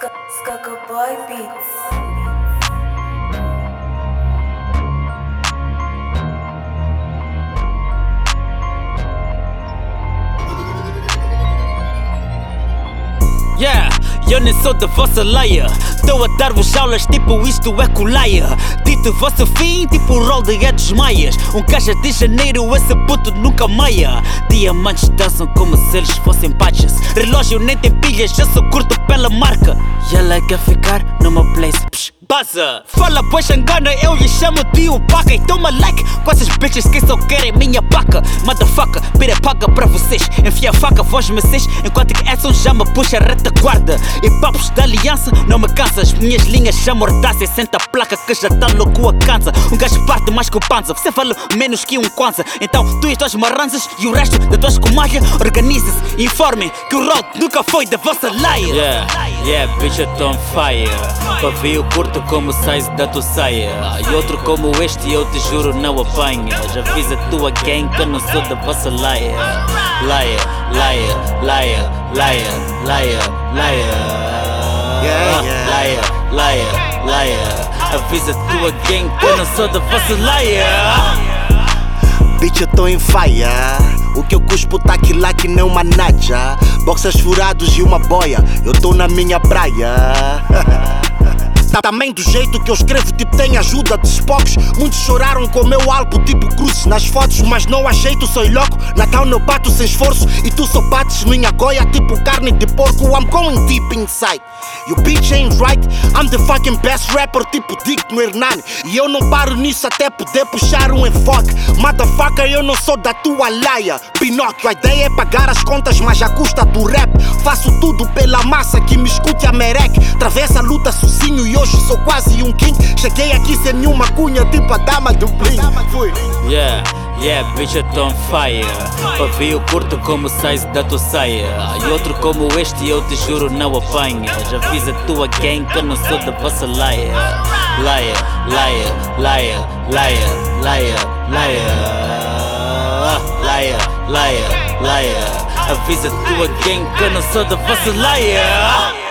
Skaka Boy Beats. Yeah, eu nem sou da vossa leia. Estou a dar-vos aulas tipo isto é coleia. Dito vosso fim tipo rol de Edos Maias. Caixa de janeiro, esse puto nunca meia. Diamantes dançam como se eles fossem patches. Relógio nem tem pilhas, eu sou curto pela marca. E ela quer ficar numa place, baza. Fala pois engana, eu lhe chamo de Upaca. E toma like com essas bitches que só querem minha paca. Motherfucker, pira paga pra vocês. Enfia a faca, voz vocês. Enquanto que Edson já me puxa a retaguarda. E papos da aliança não me cansa. As minhas linhas são mordaças. Senta a placa que já tá louco a cansa. Gajo parte mais que o panza. Você vale menos que Kwanza. Então tu e as tuas marranzas e o resto da tuas comadre organizem-se e informem que o rol nunca foi da vossa laia. Yeah, bitch, eu tô on fire. Pavio curto como o size da tua saia. E outro como este eu te juro não apanha. Já avisa a tua gang que eu não sou da vossa laia. Laia, laia, laia, laia, laia, laia. Laia, laia, laia. Avisa a tua gang que eu não sou da vossa laia. Bitch, eu tô em faia. O que eu cuspo tá aqui lá que nem uma naja. Boxers furados e uma boia. Eu tô na minha praia. Também do jeito que eu escrevo, tipo, tem ajuda de Spocks. Muitos choraram com o meu álbum, tipo cruzes nas fotos. Mas não há jeito, sou louco. Natal eu bato sem esforço. E tu só bates minha goia, tipo carne de porco. I'm going deep inside. You bitch ain't right. I'm the fucking best rapper, tipo Dick no Hernani. E eu não paro nisso até poder puxar um enfoque. Motherfucker, eu não sou da tua laia. Pinóquio, a ideia é pagar as contas, mas à custa do rap. Faço tudo pela massa que me escute a mereque. Travessa a luta sozinho e hoje sou quase um king. Cheguei aqui sem nenhuma cunha, tipo a dama do bling. Yeah, bitch, eu tô on fire. Pavio curto como o size da tua saia. E outro como este eu te juro não apanha. Já avisa a tua gang que eu não sou da vossa laia. Laia, laia, laia, laia, laia, laia. Laia, laia, laia. Avisa a tua gang que eu não sou da vossa laia.